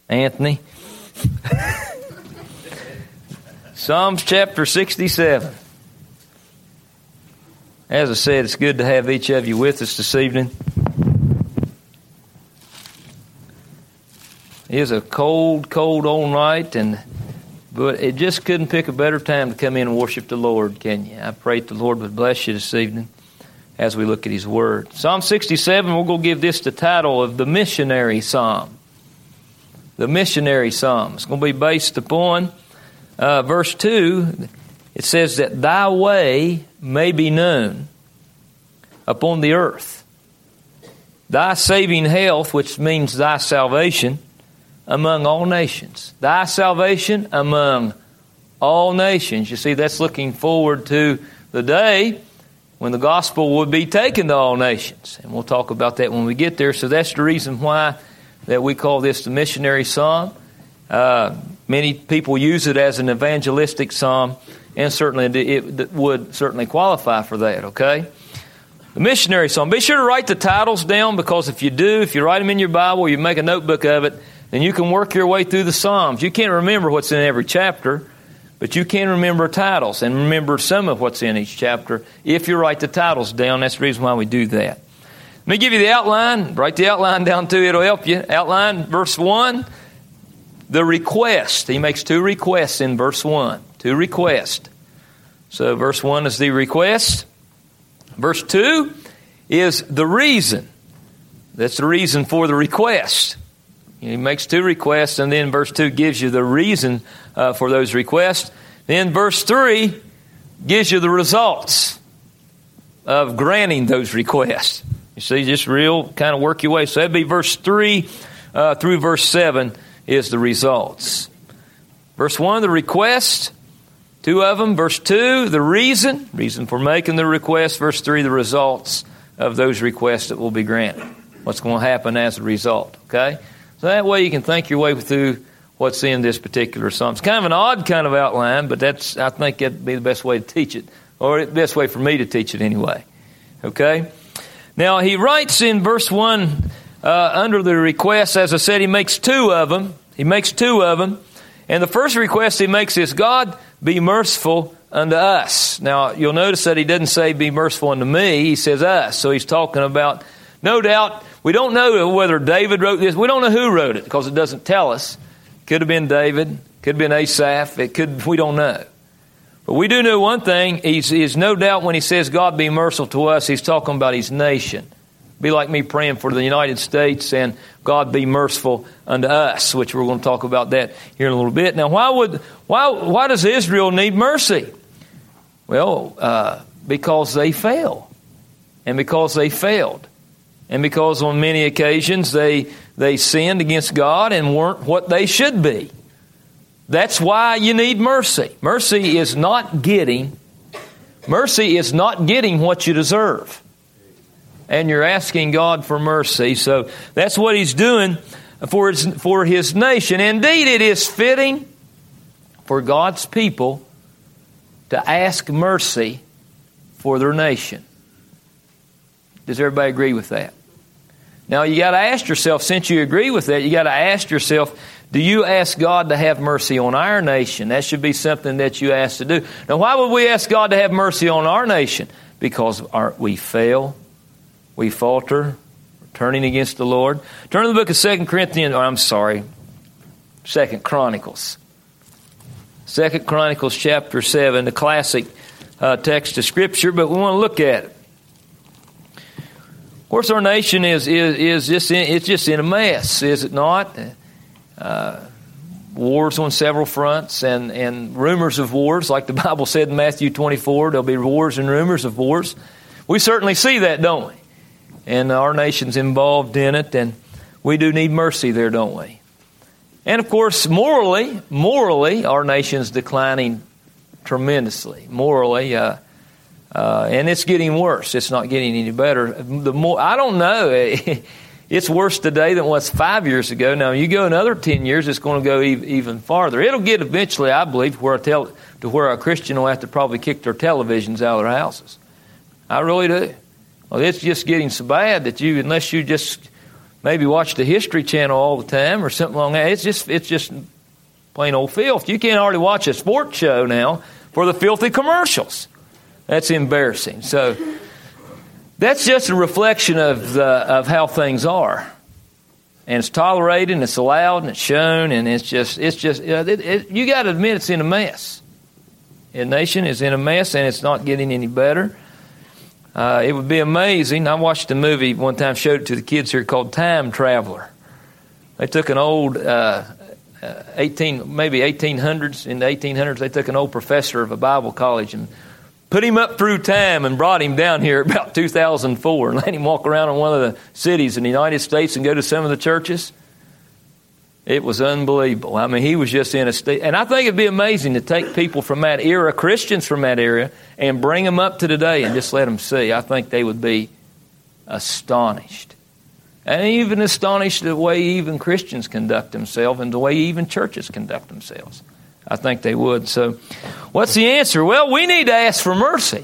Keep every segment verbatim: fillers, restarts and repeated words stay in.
Anthony. Psalms chapter sixty-seven. As I said, it's good to have each of you with us this evening. It is a cold, cold old night, and but it just couldn't pick a better time to come in and worship the Lord, can you? I pray the Lord would bless you this evening as we look at His Word. Psalm sixty-seven, we're going to give this the title of the Missionary Psalm. The Missionary Psalm. It's going to be based upon uh, verse two. It says that Thy way may be known upon the earth. Thy saving health, which means Thy salvation, among all nations. Thy salvation among all nations. You see, that's looking forward to the day when the gospel would be taken to all nations. And we'll talk about that when we get there. So that's the reason why that we call this the missionary psalm. Uh, many people use it as an evangelistic psalm, and certainly it would certainly qualify for that, okay? The missionary psalm. Be sure to write the titles down, because if you do, if you write them in your Bible, you make a notebook of it, then you can work your way through the Psalms. You can't remember what's in every chapter, but you can remember titles and remember some of what's in each chapter if you write the titles down. That's the reason why we do that. Let me give you the outline. Write the outline down too. It'll help you. Outline, verse one, the request. He makes two requests in verse one. Two requests. So verse one is the request. Verse two is the reason. That's the reason for the request. He makes two requests, and then verse two gives you the reason uh, for those requests. Then verse three gives you the results of granting those requests. You see, just real kind of work your way. So that'd be verse three uh, through verse seven is the results. Verse one, the request. Two of them. Verse two, the reason. Reason for making the request. Verse three, the results of those requests that will be granted. What's going to happen as a result. Okay? So that way you can think your way through what's in this particular psalm. It's kind of an odd kind of outline, but that's I think that'd be the best way to teach it, or the best way for me to teach it anyway. Okay? Now he writes in verse one uh, under the request, as I said, he makes two of them. He makes two of them. And the first request he makes is, God, be merciful unto us. Now you'll notice that he doesn't say be merciful unto me. He says us. So he's talking about, no doubt, we don't know whether David wrote this. We don't know who wrote it because it doesn't tell us. Could have been David. Could have been Asaph. It could. We don't know. But we do know one thing. He's, he's no doubt when he says God be merciful to us, he's talking about his nation. Be like me praying for the United States and God be merciful unto us, which we're going to talk about that here in a little bit. Now, why would why why does Israel need mercy? Well, uh, because they fell, and because they failed. And because on many occasions they they sinned against God and weren't what they should be. That's why you need mercy. Mercy is not getting, mercy is not getting what you deserve. And you're asking God for mercy. So that's what He's doing for His, for His nation. Indeed, it is fitting for God's people to ask mercy for their nation. Does everybody agree with that? Now, you got to ask yourself, since you agree with that, you got to ask yourself, do you ask God to have mercy on our nation? That should be something that you ask to do. Now, why would we ask God to have mercy on our nation? Because our, we fail, we falter, we're turning against the Lord. Turn to the book of Second Corinthians, or I'm sorry, Second Chronicles. Second Chronicles chapter seven, the classic uh, text of Scripture, but we want to look at it. Of course, our nation is is is just in, it's just in a mess, is it not? Uh, wars on several fronts, and, and rumors of wars, like the Bible said in Matthew twenty-four, there'll be wars and rumors of wars. We certainly see that, don't we? And our nation's involved in it, and we do need mercy there, don't we? And of course, morally, morally, our nation's declining tremendously. Morally, uh, Uh, and it's getting worse. It's not getting any better. The more I don't know, it's worse today than it was five years ago. Now, you go another ten years, it's going to go e- even farther. It'll get eventually, I believe, to where, a tel- to where a Christian will have to probably kick their televisions out of their houses. I really do. Well, it's just getting so bad that you, unless you just maybe watch the History Channel all the time or something like that. It's just it's just plain old filth. You can't hardly watch a sports show now for the filthy commercials. That's embarrassing. So that's just a reflection of the, of how things are. And it's tolerated, and it's allowed, and it's shown, and it's just, it's just, it, it, you got to admit it's in a mess. The nation is in a mess, and it's not getting any better. Uh, it would be amazing. I watched a movie one time, showed it to the kids here, called Time Traveler. They took an old, uh, uh, eighteen, maybe eighteen hundreds, in the eighteen hundreds, they took an old professor of a Bible college and put him up through time and brought him down here about two thousand four and let him walk around in one of the cities in the United States and go to some of the churches. It was unbelievable. I mean, he was just in a state. And I think it'd be amazing to take people from that era, Christians from that era, and bring them up to today and just let them see. I think they would be astonished. And even astonished the way even Christians conduct themselves and the way even churches conduct themselves. I think they would. So what's the answer? Well, we need to ask for mercy.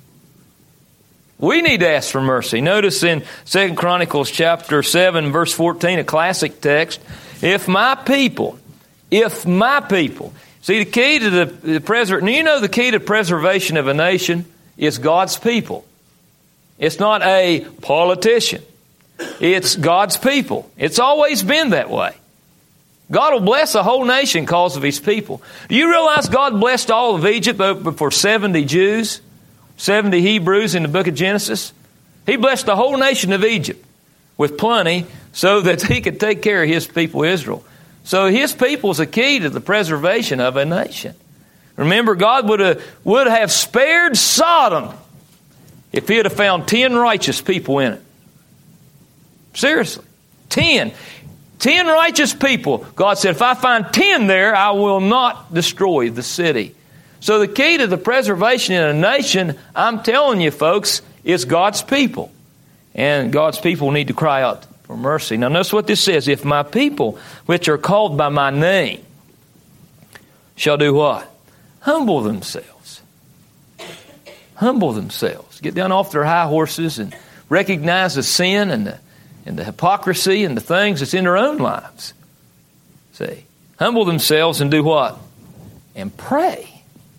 We need to ask for mercy. Notice in Second Chronicles chapter seven, verse fourteen, a classic text, if my people, if my people, see the key to the, the preservation, you know the key to preservation of a nation is God's people. It's not a politician. It's God's people. It's always been that way. God will bless a whole nation because of His people. Do you realize God blessed all of Egypt for seventy Jews, seventy Hebrews in the book of Genesis? He blessed the whole nation of Egypt with plenty so that He could take care of His people Israel. So His people is a key to the preservation of a nation. Remember, God would have, would have spared Sodom if He had have found ten righteous people in it. Seriously. Ten. Ten righteous people. God said, if I find ten there, I will not destroy the city. So the key to the preservation in a nation, I'm telling you folks, is God's people. And God's people need to cry out for mercy. Now notice what this says. If my people, which are called by my name, shall do what? Humble themselves. Humble themselves. Get down off their high horses and recognize the sin and the and the hypocrisy and the things that's in their own lives. See, humble themselves and do what? And pray.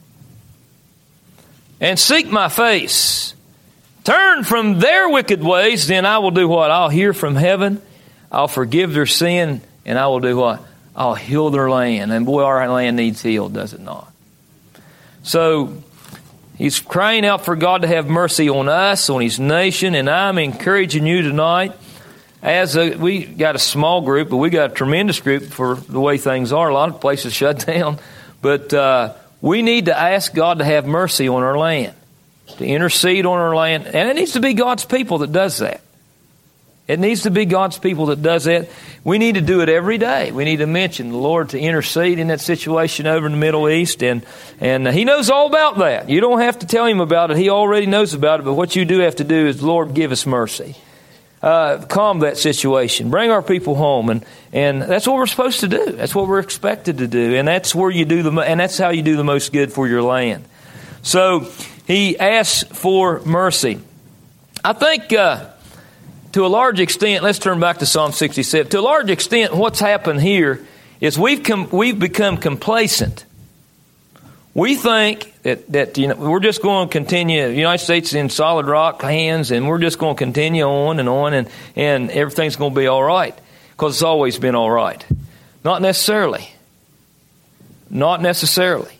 And seek my face. Turn from their wicked ways, then I will do what? I'll hear from heaven. I'll forgive their sin, and I will do what? I'll heal their land. And boy, our land needs healed, does it not? So, he's crying out for God to have mercy on us, on His nation, and I'm encouraging you tonight. As a, we got a small group, but we got a tremendous group for the way things are. A lot of places shut down. But uh, we need to ask God to have mercy on our land, to intercede on our land. And it needs to be God's people that does that. It needs to be God's people that does that. We need to do it every day. We need to mention the Lord to intercede in that situation over in the Middle East. And, and He knows all about that. You don't have to tell Him about it. He already knows about it. But what you do have to do is, Lord, give us mercy. Uh, calm that situation. Bring our people home, and and that's what we're supposed to do. That's what we're expected to do, and that's where you do the and that's how you do the most good for your land. So he asks for mercy. I think uh, to a large extent, let's turn back to Psalm sixty-seven. To a large extent, what's happened here is we've com- we've become complacent. We think that, that you know, we're just going to continue. The United States is in solid rock hands, and we're just going to continue on and on, and, and everything's going to be all right because it's always been all right. Not necessarily. Not necessarily.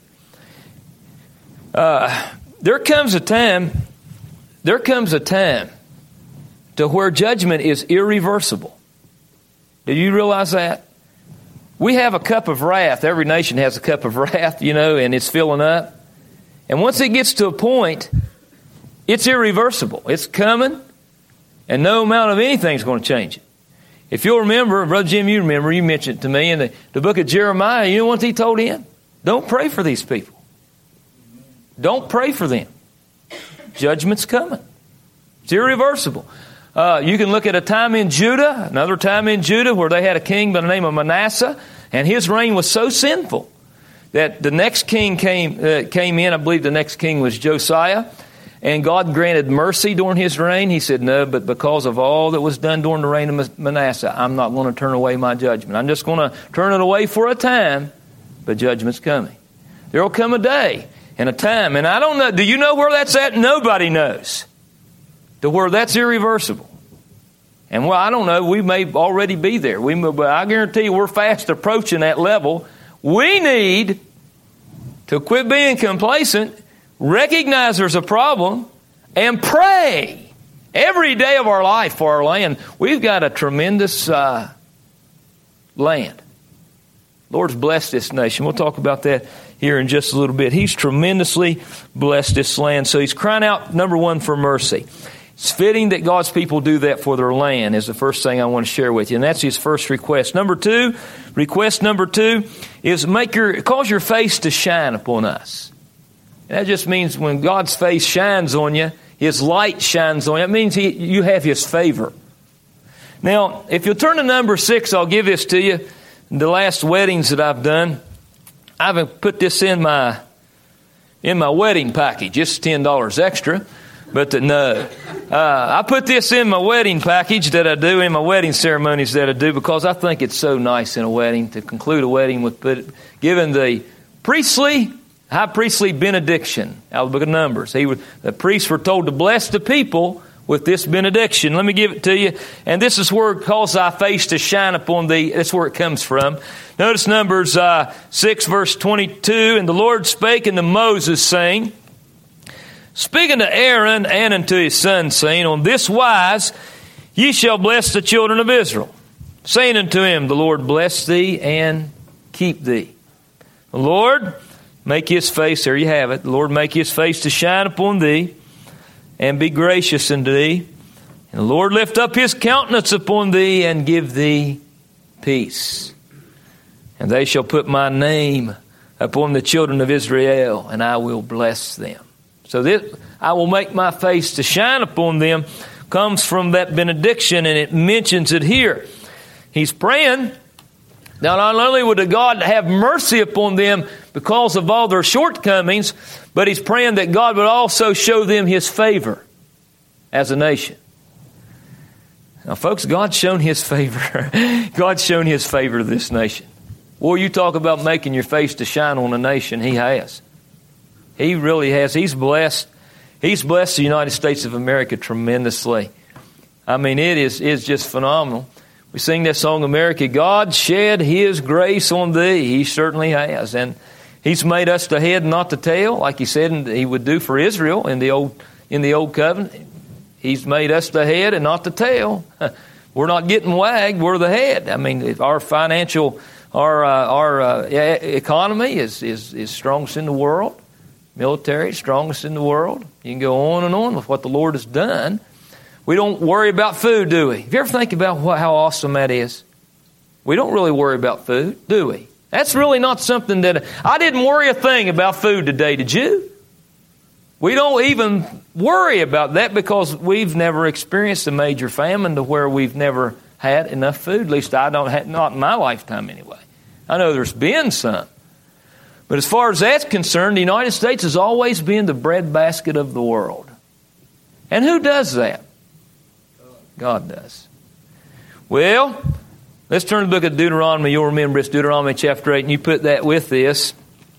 Uh, there comes a time, there comes a time to where judgment is irreversible. Do you realize that? We have a cup of wrath. Every nation has a cup of wrath, you know, and it's filling up. And once it gets to a point, it's irreversible. It's coming, and no amount of anything is going to change it. If you'll remember, Brother Jim, you remember, you mentioned it to me in the, the book of Jeremiah, you know what he told him? Don't pray for these people. Don't pray for them. Judgment's coming. It's irreversible. Uh, you can look at a time in Judah, another time in Judah where they had a king by the name of Manasseh, and his reign was so sinful that the next king came uh, came in. I believe the next king was Josiah, and God granted mercy during his reign? He said, no, but because of all that was done during the reign of Manasseh, I'm not going to turn away my judgment. I'm just going to turn it away for a time, but judgment's coming. There will come a day and a time, and I don't know, do you know where that's at? Nobody knows. To where that's irreversible. And well, I don't know, we may already be there. We, but I guarantee you we're fast approaching that level. We need to quit being complacent, recognize there's a problem, and pray every day of our life for our land. We've got a tremendous uh, land. Lord's blessed this nation. We'll talk about that here in just a little bit. He's tremendously blessed this land. So he's crying out, number one, for mercy. It's fitting that God's people do that for their land is the first thing I want to share with you. And that's his first request. Number two, request number two is make your, cause your face to shine upon us. And that just means when God's face shines on you, his light shines on you. It means he, you have his favor. Now, if you'll turn to number six, I'll give this to you. The last weddings that I've done, I've put this in my, in my wedding package. It's ten dollars extra. But the, no, uh, I put this in my wedding package that I do, in my wedding ceremonies that I do, because I think it's so nice in a wedding to conclude a wedding with put, giving the priestly, high priestly benediction out of the book of Numbers. He would, the priests were told to bless the people with this benediction. Let me give it to you. And this is where it calls thy face to shine upon thee. That's where it comes from. Notice Numbers uh, six, verse twenty-two. And the Lord spake unto Moses, saying, Speak unto Aaron and unto his sons, saying, On this wise ye shall bless the children of Israel, saying unto him, The Lord bless thee and keep thee. The Lord make his face, there you have it, the Lord make his face to shine upon thee and be gracious unto thee. And the Lord lift up his countenance upon thee and give thee peace. And they shall put my name upon the children of Israel, and I will bless them. So this, I will make my face to shine upon them, comes from that benediction, and it mentions it here. He's praying, now not only would God have mercy upon them because of all their shortcomings, but he's praying that God would also show them his favor as a nation. Now folks, God's shown his favor. God's shown his favor to this nation. Well, you talk about making your face to shine on a nation, he has. He really has. He's blessed. He's blessed the United States of America tremendously. I mean, it is is just phenomenal. We sing that song, America, God shed his grace on thee. He certainly has. And he's made us the head and not the tail, like he said he would do for Israel in the old in the old covenant. He's made us the head and not the tail. We're not getting wagged. We're the head. I mean, if our financial, our uh, our uh, economy is, is, is strongest in the world. Military, strongest in the world. You can go on and on with what the Lord has done. We don't worry about food, do we? Have you ever think about what, how awesome that is? We don't really worry about food, do we? That's really not something that... I didn't worry a thing about food today, did you? We don't even worry about that because we've never experienced a major famine to where we've never had enough food. At least I don't have, not in my lifetime anyway. I know there's been some. But as far as that's concerned, the United States has always been the breadbasket of the world. And who does that? God does. Well, let's turn to the book of Deuteronomy. You'll remember it's Deuteronomy chapter eight, and you put that with this.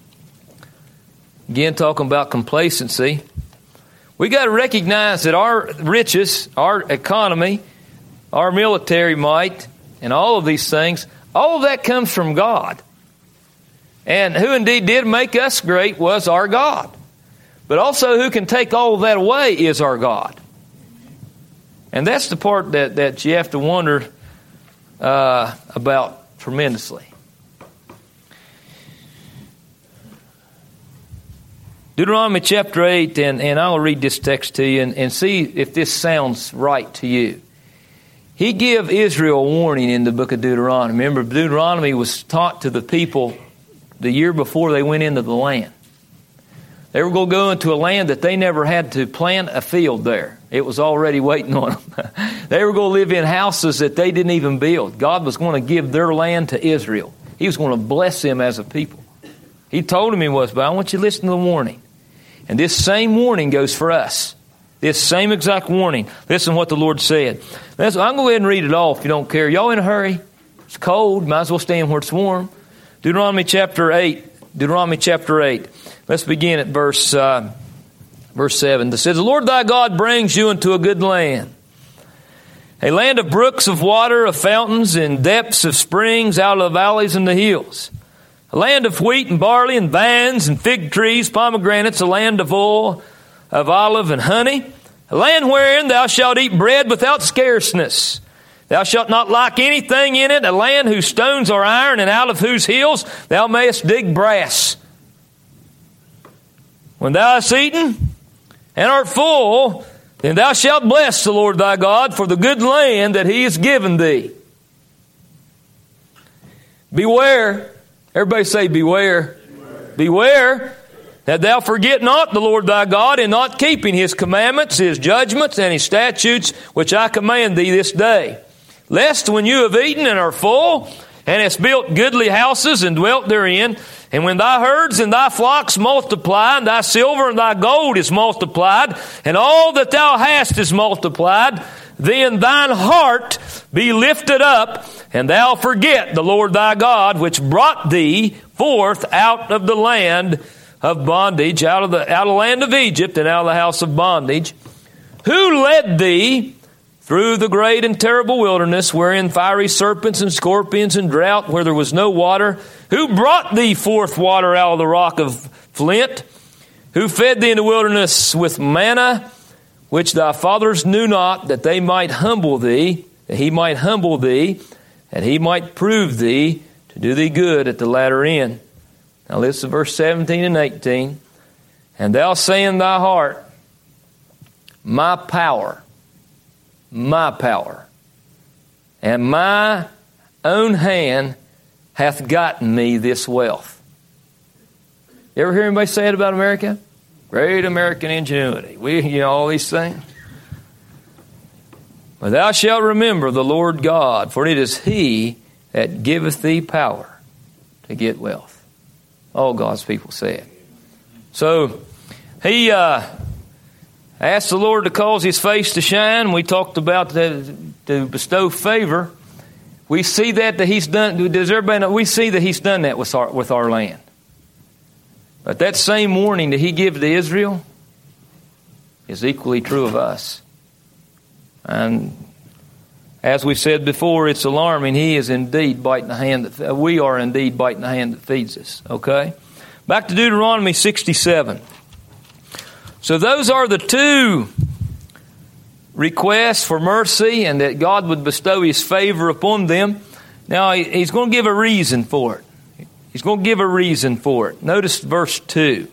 Again, talking about complacency. We got to recognize that our riches, our economy, our military might, and all of these things, all of that comes from God. And who indeed did make us great was our God. But also who can take all of that away is our God. And that's the part that, that you have to wonder uh, about tremendously. Deuteronomy chapter eight, and, and I'll read this text to you and, and see if this sounds right to you. He gave Israel a warning in the book of Deuteronomy. Remember, Deuteronomy was taught to the people the year before they went into the land. They were going to go into a land that they never had to plant a field there. It was already waiting on them. They were going to live in houses that they didn't even build. God was going to give their land to Israel. He was going to bless them as a people. He told them he was, but I want you to listen to the warning. And this same warning goes for us. This same exact warning. Listen to what the Lord said. Listen, I'm going to go ahead and read it all if you don't care. Y'all in a hurry? It's cold. Might as well stand where it's warm. Deuteronomy chapter eight. Deuteronomy chapter eight. Let's begin at verse uh, verse seven. It says, the Lord thy God brings you into a good land, a land of brooks of water, of fountains, and depths of springs out of the valleys and the hills. A land of wheat and barley and vines and fig trees, pomegranates, a land of oil, of olive and honey. A land wherein thou shalt eat bread without scarceness. Thou shalt not lack anything in it. A land whose stones are iron, and out of whose hills thou mayest dig brass. When thou hast eaten and art full, then thou shalt bless the Lord thy God for the good land that he has given thee. Beware. Everybody say beware. Beware. Beware that thou forget not the Lord thy God in not keeping his commandments, his judgments, and his statutes, which I command thee this day. Lest when you have eaten and are full, and hast built goodly houses and dwelt therein, and when thy herds and thy flocks multiply, and thy silver and thy gold is multiplied, and all that thou hast is multiplied, then thine heart be lifted up, and thou forget the Lord thy God, which brought thee forth out of the land of bondage, out of the out of the land of Egypt, and out of the house of bondage, who led thee through the great and terrible wilderness, wherein fiery serpents and scorpions and drought, where there was no water, who brought thee forth water out of the rock of flint, who fed thee in the wilderness with manna, which thy fathers knew not, that they might humble thee, that he might humble thee, and he might prove thee to do thee good at the latter end. Now listen to verse seventeen and eighteen. And thou say in thy heart, my power, my power, and my own hand hath gotten me this wealth. You ever hear anybody say it about America? Great American ingenuity. We, you know, all these things. But thou shalt remember the Lord God, for it is he that giveth thee power to get wealth. All God's people say it. So, he uh, asked the Lord to cause his face to shine. We talked about the, to bestow favor. We see that, that he's done. Does everybody know? We see that he's done that with our, with our land. But that same warning that he gave to Israel is equally true of us. And as we said before, it's alarming. He is indeed biting the hand that we are indeed biting the hand that feeds us. Okay, back to Deuteronomy sixty-seven. So those are the two requests for mercy, and that God would bestow his favor upon them. Now he's going to give a reason for it. He's going to give a reason for it. Notice verse two.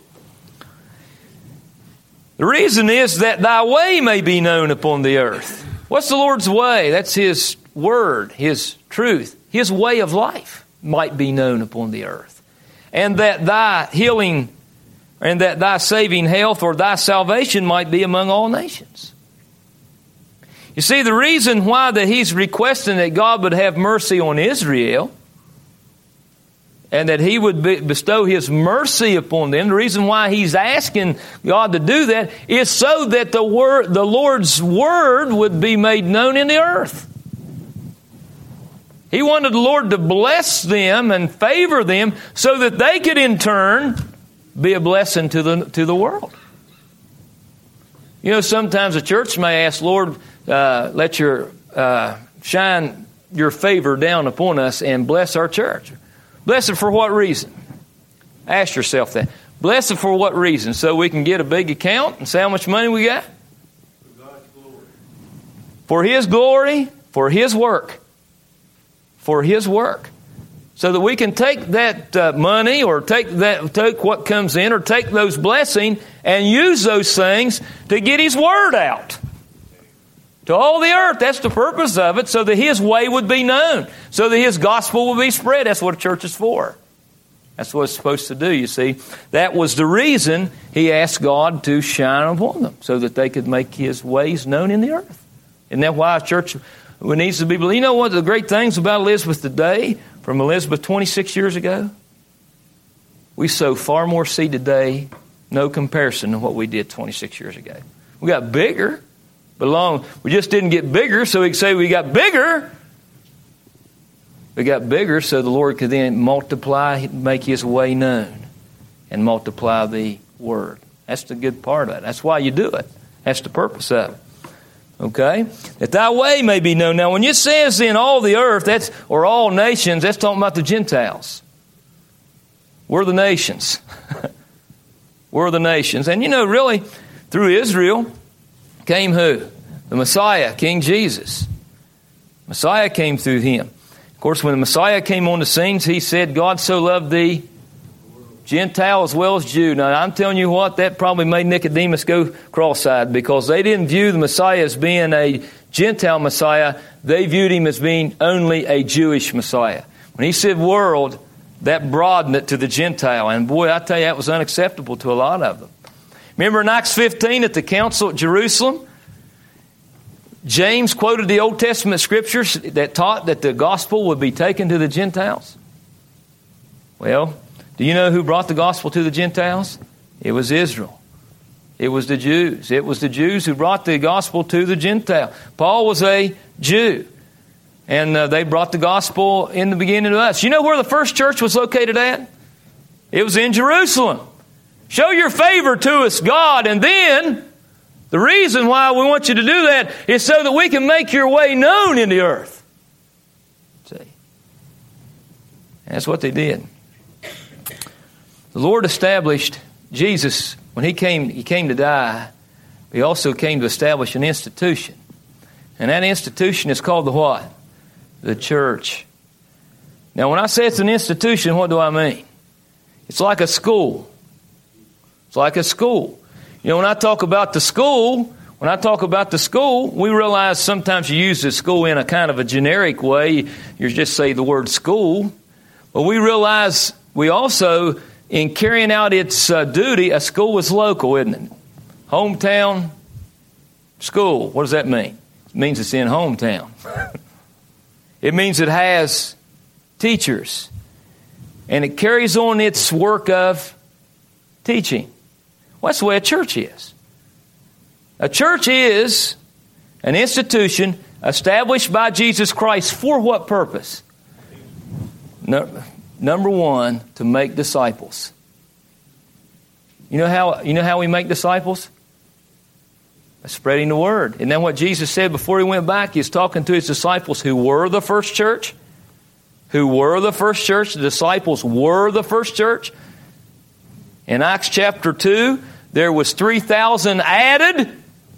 The reason is that thy way may be known upon the earth. What's the Lord's way? That's his word, his truth. His way of life might be known upon the earth. And that thy healing and that thy saving health or thy salvation might be among all nations. You see, the reason why that he's requesting that God would have mercy on Israel and that he would be, bestow his mercy upon them, the reason why he's asking God to do that is so that the word, the Lord's word would be made known in the earth. He wanted the Lord to bless them and favor them so that they could in turn be a blessing to the, to the world. You know, sometimes a church may ask, Lord, uh, let your uh, shine your favor down upon us and bless our church. Blessed for what reason? Ask yourself that. Blessed for what reason? So we can get a big account and say how much money we got? For God's glory. For his glory, for his work. For his work. So that we can take that uh, money or take that take what comes in or take those blessings and use those things to get his word out to all the earth. That's the purpose of it, so that his way would be known, so that his gospel would be spread. That's what a church is for. That's what it's supposed to do, you see. That was the reason he asked God to shine upon them, so that they could make his ways known in the earth. Isn't that why a church needs to be believed? You know what the great things about Elizabeth today from Elizabeth twenty-six years ago? We sow far more seed today, no comparison to what we did twenty-six years ago. We got bigger. But long, we just didn't get bigger, so we could say we got bigger. We got bigger so the Lord could then multiply, make His way known, and multiply the Word. That's the good part of it. That's why you do it. That's the purpose of it. Okay? That thy way may be known. Now, when it says in all the earth, that's or all nations, that's talking about the Gentiles. We're the nations. We're the nations. And you know, really, through Israel came who? The Messiah, King Jesus. Messiah came through him. Of course, when the Messiah came on the scenes, he said, God so loved the Gentile as well as Jew. Now, I'm telling you what, that probably made Nicodemus go cross-eyed, because they didn't view the Messiah as being a Gentile Messiah. They viewed him as being only a Jewish Messiah. When he said world, that broadened it to the Gentile. And boy, I tell you, that was unacceptable to a lot of them. Remember in Acts fifteen at the council at Jerusalem, James quoted the Old Testament scriptures that taught that the gospel would be taken to the Gentiles. Well, do you know who brought the gospel to the Gentiles? It was Israel. It was the Jews. It was the Jews who brought the gospel to the Gentile. Paul was a Jew. And uh, they brought the gospel in the beginning to us. You know where the first church was located at? It was in Jerusalem. Show your favor to us, God, and then the reason why we want you to do that is so that we can make your way known in the earth. See? And that's what they did. The Lord established Jesus when he came, he came to die. He also came to establish an institution. And that institution is called the what? The church. Now, when I say it's an institution, what do I mean? It's like a school. It's like a school. You know, when I talk about the school, when I talk about the school, we realize sometimes you use the school in a kind of a generic way. You just say the word school. But we realize we also, in carrying out its uh, duty, a school is local, isn't it? Hometown school. What does that mean? It means it's in hometown. It means it has teachers. And it carries on its work of teaching. Well, that's the way a church is. A church is an institution established by Jesus Christ for what purpose? No, number one, to make disciples. You know how you know how we make disciples? By spreading the word. Isn't that what Jesus said before he went back? He was talking to his disciples who were the first church. Who were the first church. The disciples were the first church. In Acts chapter two, there was three thousand added.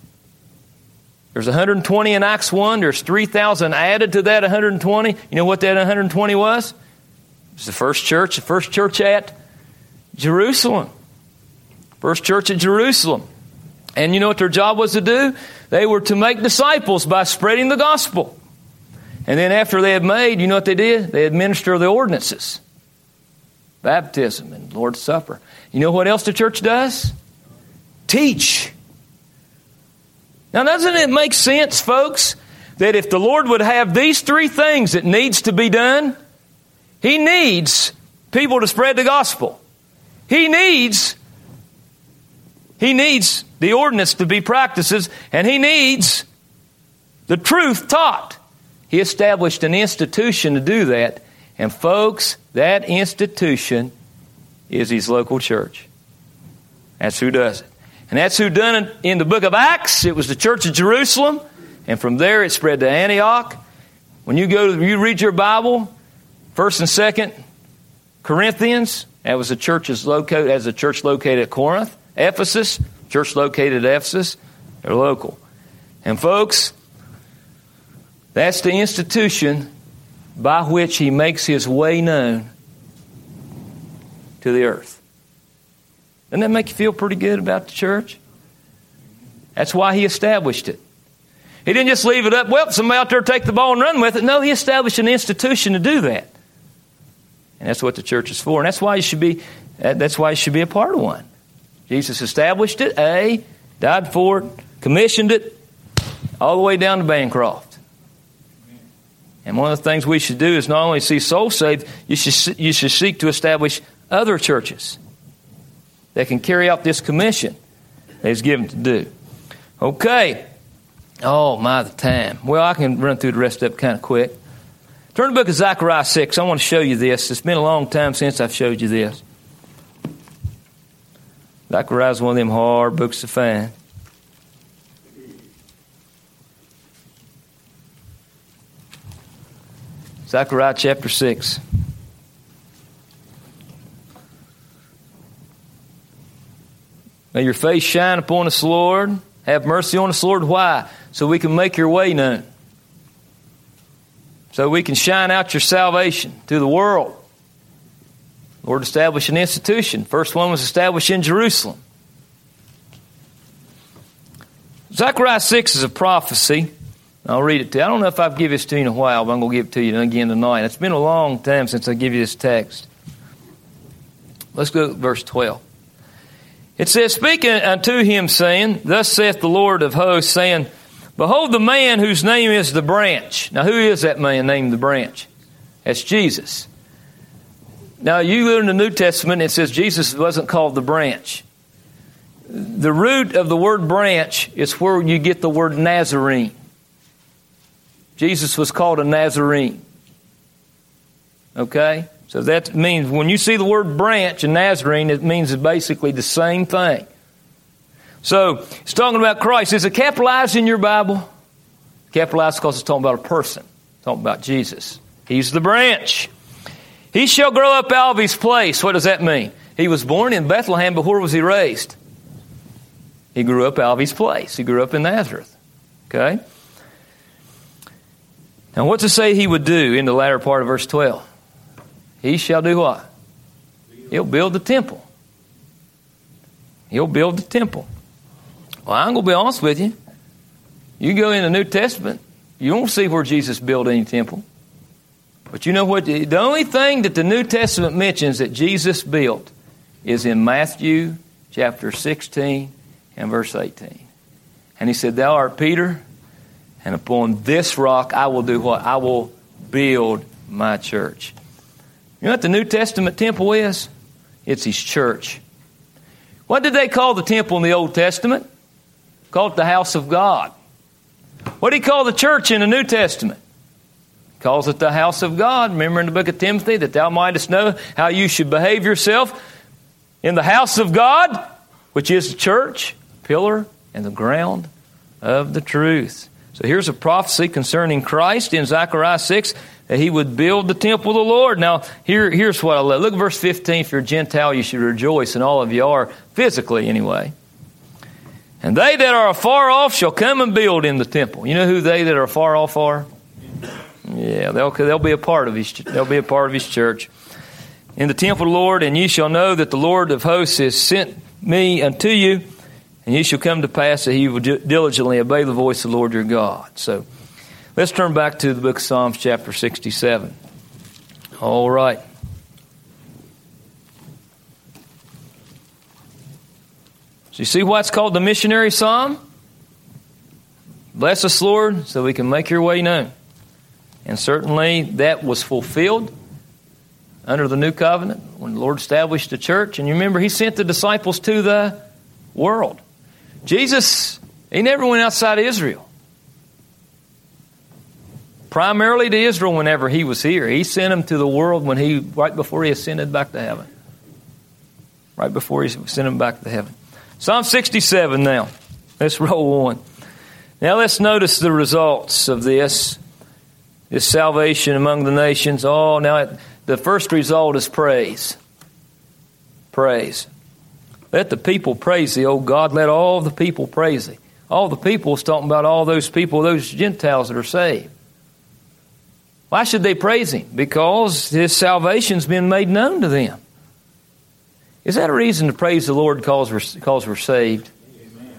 There's one hundred twenty in Acts one. There's three thousand added to that one hundred twenty. You know what that one hundred twenty was? It was the first church, the first church at Jerusalem. First church at Jerusalem. And you know what their job was to do? They were to make disciples by spreading the gospel. And then after they had made, you know what they did? They administer the ordinances. Baptism and Lord's Supper. You know what else the church does? Teach. Now, doesn't it make sense, folks, that if the Lord would have these three things that needs to be done, He needs people to spread the gospel. He needs, He needs the ordinance to be practices, and He needs the truth taught. He established an institution to do that. And folks, that institution is His local church. That's who does it. And that's who done it in the book of Acts. It was the church of Jerusalem. And from there it spread to Antioch. When you go to, you read your Bible, First and Second Corinthians, that was the church is located as a church located at Corinth. Ephesus, church located at Ephesus, they're local. And folks, that's the institution by which He makes His way known to the earth. Doesn't that make you feel pretty good about the church? That's why He established it. He didn't just leave it up, well, somebody out there take the ball and run with it. No, He established an institution to do that. And that's what the church is for. And that's why you should be, that's why you should be a part of one. Jesus established it, A, died for it, commissioned it, all the way down to Bancroft. And one of the things we should do is not only see souls saved, you should, you should seek to establish other churches that can carry out this commission that He's given to do. Okay. Oh, my, the time. Well, I can run through the rest of it kind of quick. Turn to the book of Zechariah six. I want to show you this. It's been a long time since I've showed you this. Zechariah is one of them hard books to find. Zechariah chapter six. May your face shine upon us, Lord. Have mercy on us, Lord. Why? So we can make your way known. So we can shine out your salvation to the world. Lord, establish an institution. First one was established in Jerusalem. Zechariah six is a prophecy. I'll read it to you. I don't know if I've given this to you in a while, but I'm going to give it to you again tonight. It's been a long time since I give you this text. Let's go to verse twelve. It says, speaking unto him, saying, thus saith the Lord of hosts, saying, behold the man whose name is the branch. Now, who is that man named the branch? That's Jesus. Now, you go in the New Testament, it says Jesus wasn't called the branch. The root of the word branch is where you get the word Nazarene. Jesus was called a Nazarene. Okay? So that means when you see the word branch and Nazarene, it means it's basically the same thing. So, it's talking about Christ. Is it capitalized in your Bible? Capitalized because it's talking about a person. It's talking about Jesus. He's the branch. He shall grow up out of his place. What does that mean? He was born in Bethlehem, but where was he raised? He grew up out of his place. He grew up in Nazareth. Okay? Now, what's it say he would do in the latter part of verse twelve? He shall do what? He'll build the temple. He'll build the temple. Well, I'm going to be honest with you. You go in the New Testament, you won't see where Jesus built any temple. But you know what? The only thing that the New Testament mentions that Jesus built is in Matthew chapter sixteen and verse eighteen. And he said, thou art Peter, and upon this rock I will do what? I will build my church. You know what the New Testament temple is? It's his church. What did they call the temple in the Old Testament? Called it the house of God. What did he call the church in the New Testament? He calls it the house of God. Remember in the book of Timothy that thou mightest know how you should behave yourself in the house of God, which is the church, pillar and the ground of the truth. So here's a prophecy concerning Christ in Zechariah six, that he would build the temple of the Lord. Now, here, here's what I love. Look at verse fifteen. If you're a Gentile, you should rejoice, and all of you are, physically anyway. And they that are afar off shall come and build in the temple. You know who they that are afar off are? Yeah, they'll, they'll be a part of his, they'll be a part of his church. In the temple of the Lord, and ye shall know that the Lord of hosts has sent me unto you, and ye shall come to pass that he will diligently obey the voice of the Lord your God. So, let's turn back to the book of Psalms chapter sixty-seven. All right. So you see why it's called the missionary psalm? Bless us, Lord, so we can make your way known. And certainly that was fulfilled under the new covenant when the Lord established the church. And you remember, he sent the disciples to the world. Jesus, he never went outside of Israel. Primarily to Israel whenever he was here. He sent them to the world when he, right before he ascended back to heaven. Right before he sent them back to heaven. Psalm sixty-seven now. Let's roll on. Now let's notice the results of this. This salvation among the nations. Oh, now it, the first result is praise. Praise. Let the people praise thee, O God. Let all the people praise thee. All the people is talking about all those people, those Gentiles that are saved. Why should they praise him? Because his salvation's been made known to them. Is that a reason to praise the Lord because we're, because we're saved? Amen.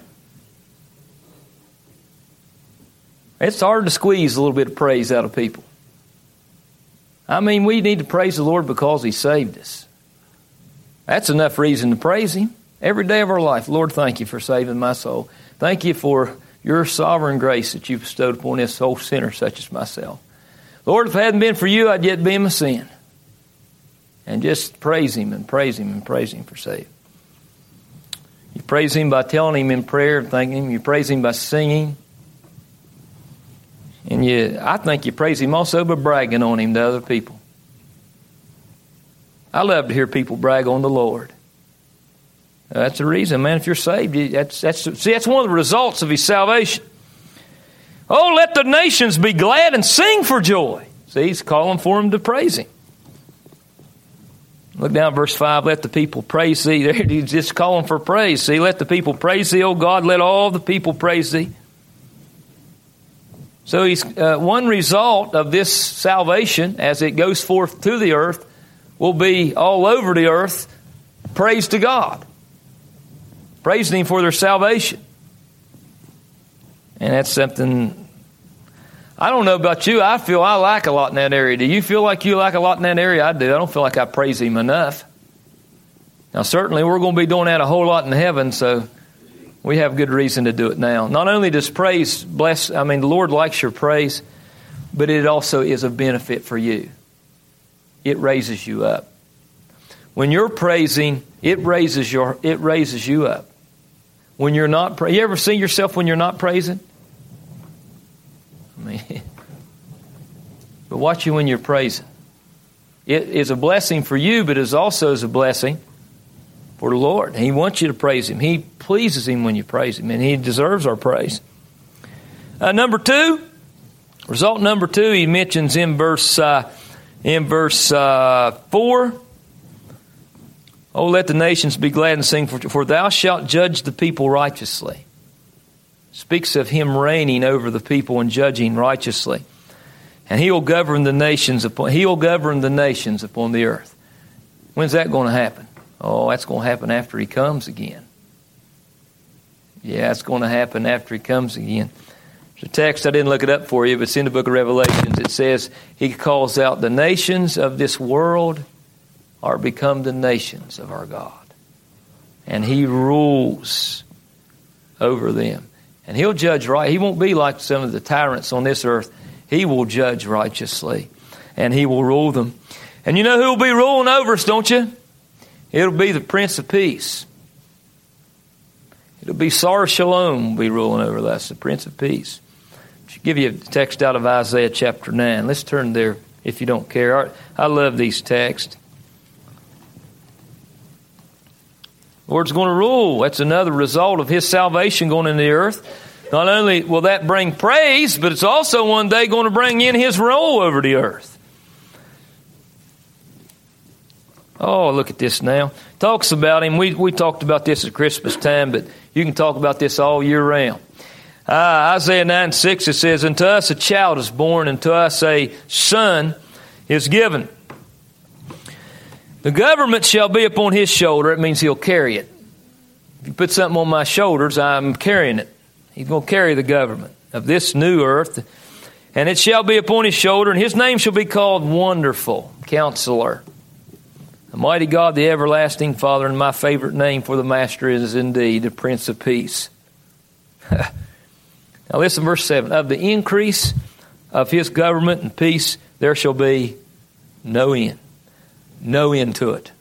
It's hard to squeeze a little bit of praise out of people. I mean, we need to praise the Lord because he saved us. That's enough reason to praise him. Every day of our life, Lord, thank you for saving my soul. Thank you for your sovereign grace that you bestowed upon this whole sinner such as myself. Lord, if it hadn't been for you, I'd yet be in my sin. And just praise him and praise him and praise him for saving. praise Him by telling Him in prayer and thanking Him. You praise Him by singing. And you, I think you praise Him also by bragging on Him to other people. I love to hear people brag on the Lord. That's the reason, man. If you're saved, that's, that's, see, that's one of the results of His salvation. Oh, let the nations be glad and sing for joy. See, He's calling for them to praise Him. Look down at verse five. Let the people praise Thee. There He's just calling for praise. See, let the people praise Thee, O God. Let all the people praise Thee. So he's, uh, one result of this salvation, as it goes forth to the earth, will be all over the earth, praise to God. Praising Him for their salvation. And that's something, I don't know about you, I feel I lack a lot in that area. Do you feel like you lack a lot in that area? I do. I don't feel like I praise Him enough. Now certainly we're going to be doing that a whole lot in heaven, so we have good reason to do it now. Not only does praise bless, I mean, the Lord likes your praise, but it also is a benefit for you. It raises you up. When you're praising, it raises your, it raises you up. When you're not, you ever see yourself when you're not praising? I mean, but watch you when you're praising. It is a blessing for you, but it also is a blessing for the Lord. He wants you to praise Him. He pleases Him when you praise Him, and He deserves our praise. Uh, number two, result number two, He mentions in verse uh, in verse uh, four. Oh, let the nations be glad and sing, for, for Thou shalt judge the people righteously. Speaks of Him reigning over the people and judging righteously, and He will govern the nations upon He will govern the nations upon the earth. When's that going to happen? Oh, that's going to happen after He comes again. Yeah, it's going to happen after He comes again. There's a text, I didn't look it up for you, but it's in the book of Revelations. It says, He calls out, the nations of this world are become the nations of our God. And He rules over them. And He'll judge right. He won't be like some of the tyrants on this earth. He will judge righteously. And He will rule them. And you know who will be ruling over us, don't you? It'll be the Prince of Peace. It'll be Sar Shalom will be ruling over us, the Prince of Peace. I'll give you a text out of Isaiah chapter nine. Let's turn there if you don't care. I love these texts. The Lord's going to rule. That's another result of His salvation going into the earth. Not only will that bring praise, but it's also one day going to bring in His rule over the earth. Oh, look at this now. Talks about Him. We we talked about this at Christmas time, but you can talk about this all year round. Uh, Isaiah nine six, it says, Unto us a child is born, and to us a son is given. The government shall be upon His shoulder. It means He'll carry it. If you put something on my shoulders, I'm carrying it. He's going to carry the government of this new earth. And it shall be upon His shoulder, and His name shall be called Wonderful Counselor, the Mighty God, the Everlasting Father, and my favorite name for the Master is indeed the Prince of Peace. Now listen, verse seven. Of the increase of His government and peace, there shall be no end. No end to it.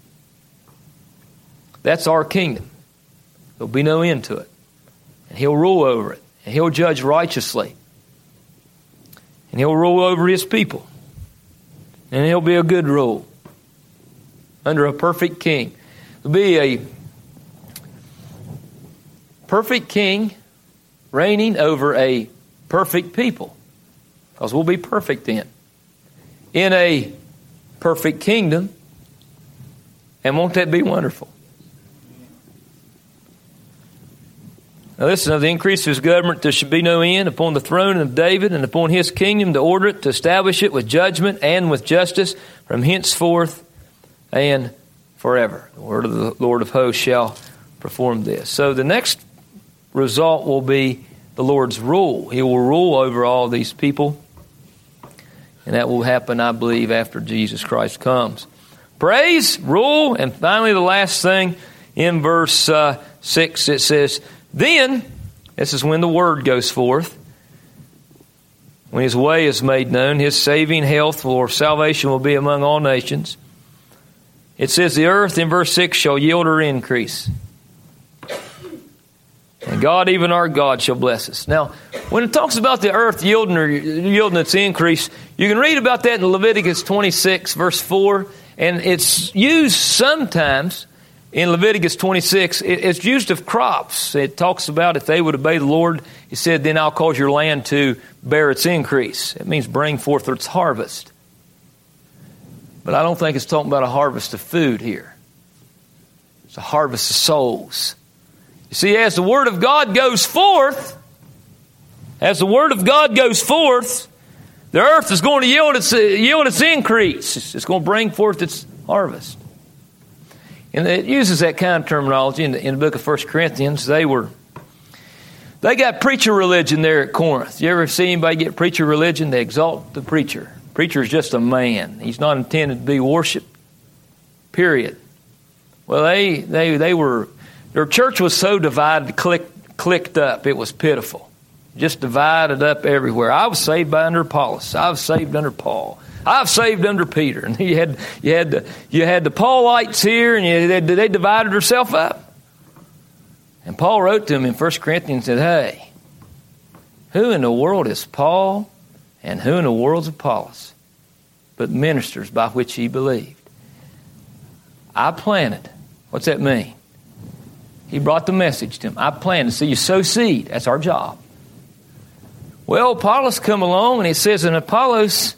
That's our kingdom. There'll be no end to it. And He'll rule over it. And He'll judge righteously. And He'll rule over His people. And He'll be a good rule. Under a perfect king. There'll be a perfect king reigning over a perfect people. Because we'll be perfect then. In a perfect kingdom. And won't that be wonderful? Now listen, of the increase of His government there should be no end upon the throne of David and upon His kingdom, to order it, to establish it with judgment and with justice from henceforth and forever. The word of the Lord of hosts shall perform this. So the next result will be the Lord's rule. He will rule over all these people. And that will happen, I believe, after Jesus Christ comes. Praise, rule, and finally the last thing in verse uh, six, it says, Then, this is when the word goes forth, when His way is made known, His saving health or salvation will be among all nations. It says the earth in verse six shall yield her increase. God, even our God, shall bless us. Now, when it talks about the earth yielding or yielding its increase, you can read about that in Leviticus twenty-six, verse four, and it's used sometimes in Leviticus twenty-six. It's used of crops. It talks about if they would obey the Lord, He said, then I'll cause your land to bear its increase. It means bring forth its harvest. But I don't think it's talking about a harvest of food here. It's a harvest of souls. You see, as the Word of God goes forth, as the Word of God goes forth, the earth is going to yield its, yield its increase. It's going to bring forth its harvest. And it uses that kind of terminology in the, in the book of First Corinthians. They were, they got preacher religion there at Corinth. You ever see anybody get preacher religion? They exalt the preacher. Preacher is just a man. He's not intended to be worshiped. Period. Well, they they they were. Their church was so divided, clicked, clicked up, it was pitiful. Just divided up everywhere. I was saved by under Apollos. I was saved under Paul. I was saved under Peter. And you had you had the, you had the Paulites here, and you, they, they divided themselves up. And Paul wrote to them in First Corinthians and said, hey, who in the world is Paul and who in the world is Apollos? But ministers by which he believed. I planted. What's that mean? He brought the message to him. I planted. So you sow seed. That's our job. Well, Apollos come along and he says in Apollos,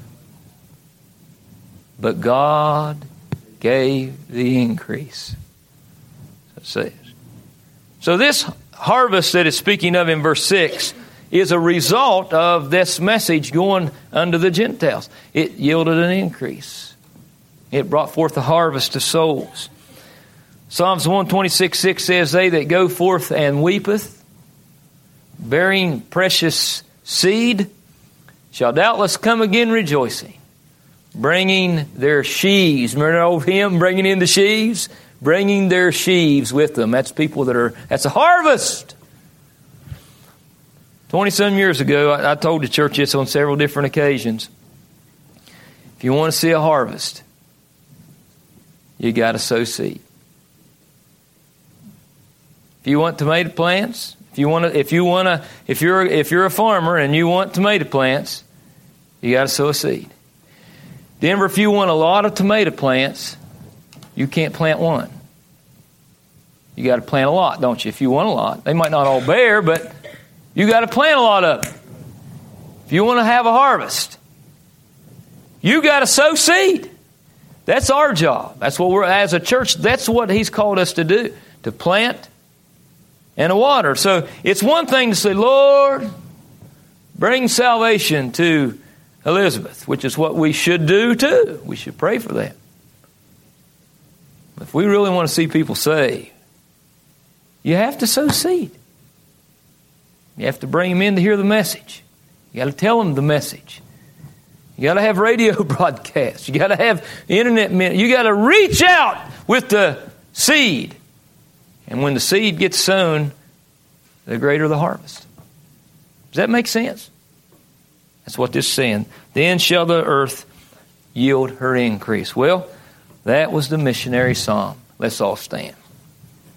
but God gave the increase. So it says. So this harvest that it's speaking of in verse six is a result of this message going unto the Gentiles. It yielded an increase. It brought forth a harvest of souls. Psalms one twenty-six six says, they that go forth and weepeth, bearing precious seed, shall doubtless come again rejoicing, bringing their sheaves. Remember that old hymn, bringing in the sheaves? Bringing their sheaves with them. That's people that are, that's a harvest. Twenty-some years ago, I, I told the church this on several different occasions. If you want to see a harvest, you got to sow seed. If you want tomato plants, if you want to, if you want to, if you're if you're a farmer and you want tomato plants, you got to sow a seed. Denver, if you want a lot of tomato plants, you can't plant one. You got to plant a lot, don't you? If you want a lot, they might not all bear, but you got to plant a lot of them. If you want to have a harvest, you got to sow seed. That's our job. That's what we're, as a church, that's what He's called us to do, to plant and to water. So it's one thing to say, Lord, bring salvation to Elizabeth, which is what we should do too. We should pray for that. If we really want to see people saved, you have to sow seed. You have to bring them in to hear the message. You got to tell them the message. You got to have radio broadcasts. You got to have internet. You got to reach out with the seed. And when the seed gets sown, the greater the harvest. Does that make sense? That's what this is saying. Then shall the earth yield her increase. Well, that was the missionary psalm. Let's all stand.